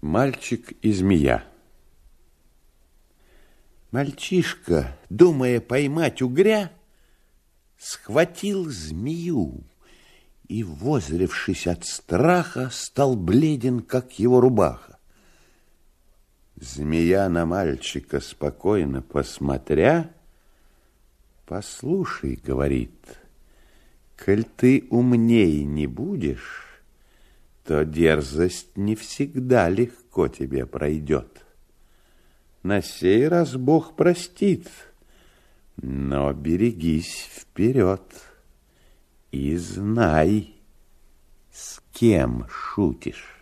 Мальчик и змея. Мальчишка, думая поймать угря, схватил змею и, воззрившись от страха, стал бледен, как его рубаха. Змея на мальчика спокойно посмотря: «Послушай, — говорит, — коль ты умней не будешь, то дерзость не всегда легко тебе пройдет. На сей раз Бог простит, но берегись вперед и знай, с кем шутишь».